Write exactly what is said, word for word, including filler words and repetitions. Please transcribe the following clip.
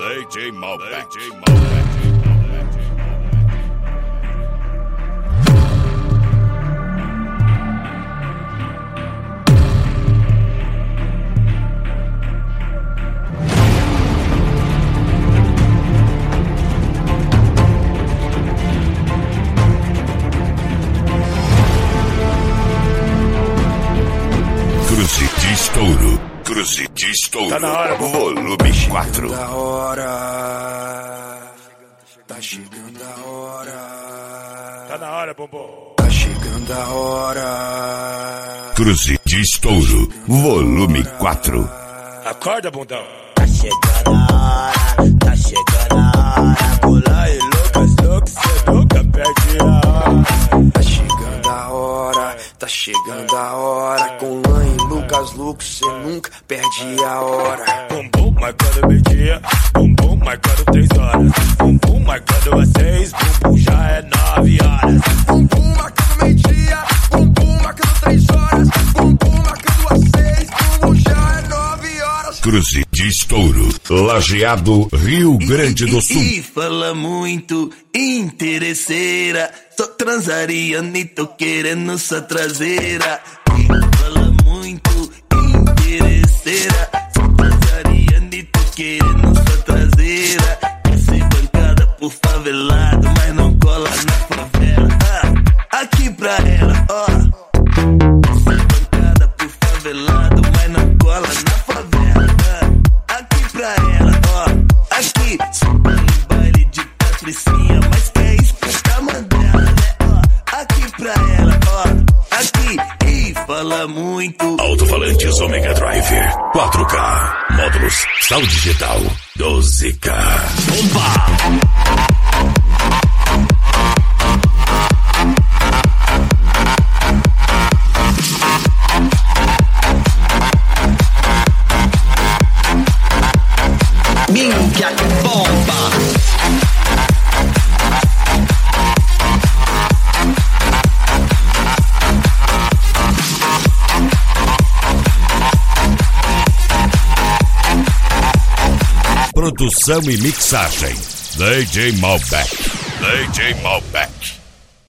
D J Malbec. D J Malbec. Cruze de estouro, cruze de estouro, tá na hora, volume quatro. Da hora, tá chegando a hora, Tá na hora, bombom. tá chegando a hora. Cruze de estouro, volume quatro. Acorda, bundão. Tá chegando a hora, tá chegando a hora. Pula e Lucas, Lucas, cê nunca perde a hora. Tá chegando a hora, tá chegando a hora. Com Lan e Lucas Lux, cê nunca perde a hora. Bumbum marcando meio-dia, bumbum marcando três horas. Bumbum marcando às seis, bumbum já é nove horas. Bumbum marcando meio-dia, bumbum marcando três horas. Bumbum marcando às seis, bumbum já é nove horas. Cruze de estouro, Lajeado, Rio Grande do Sul. E fala muito interesseira, só transaria e tô querendo sua traseira. E fala muito interesseira, só transaria e tô querendo sua traseira. Quer ser bancada por favelado, mas não cola na favela. Ah, aqui pra ela, ó. Ser bancada por favelado, mas não cola na favela. Ah, aqui pra ela, ó. Aqui, subindo no baile de patricinha, mas quer escutar Mandela, né? Ó, aqui pra ela, ó. Aqui, e fala muito. Alto-falantes Omega Driver, quatro K, módulos, sal digital, doze K. Opa! Minha bomba! Produção e mixagem, D J Malbec. D J Malbec.